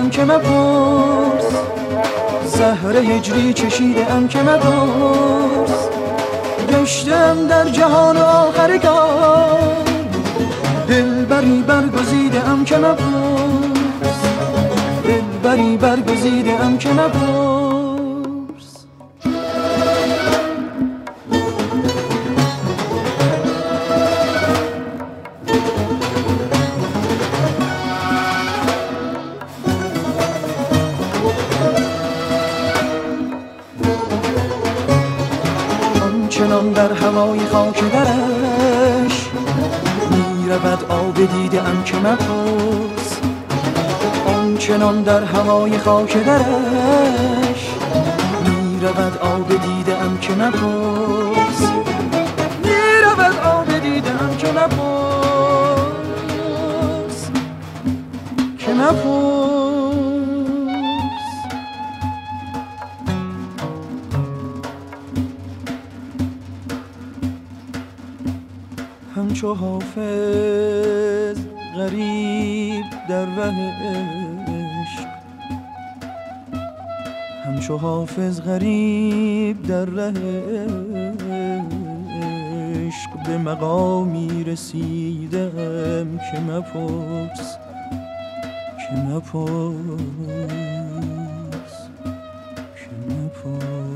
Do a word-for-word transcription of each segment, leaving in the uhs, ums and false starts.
ام که مپرس، زهر هجری چشیده ام که مپرس. گشتم در جهان آخرگاه، دلبری برگزیده ام که مپرس، دلبری برگزیده ام که مپرس. چنان در هوای خاک درش میرود آب دیده ام که مپرس. آنچنان در هوای خاک درش میرود آب دیده ام که مپرس، میرود آب دیده ام که مپرس، که مپرس. همچو حافظ غریب در ره عشق، همچو حافظ غریب در ره عشق، به مقامی رسیدم که مپرس، که مپرس، که مپرس.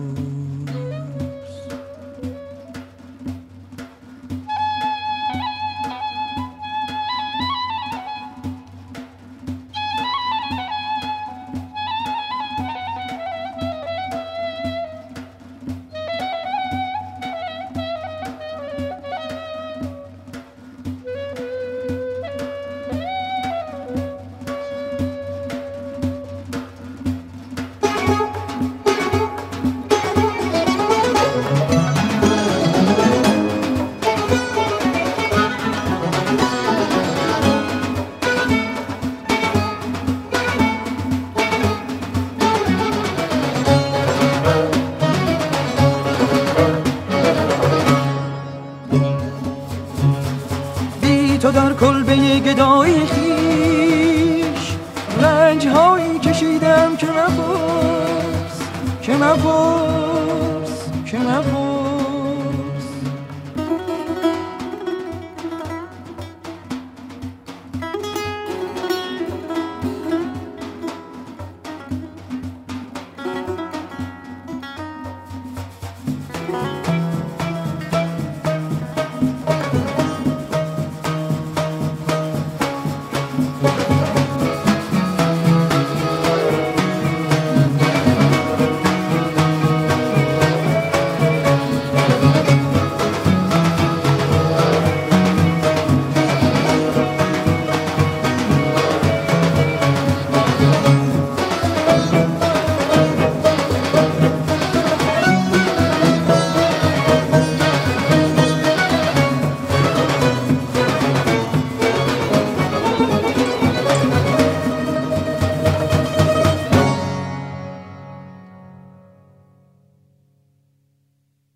تو در کلبه گدایی خیش رنج هایی کشیدم که مپرس، که مپرس، که مپرس.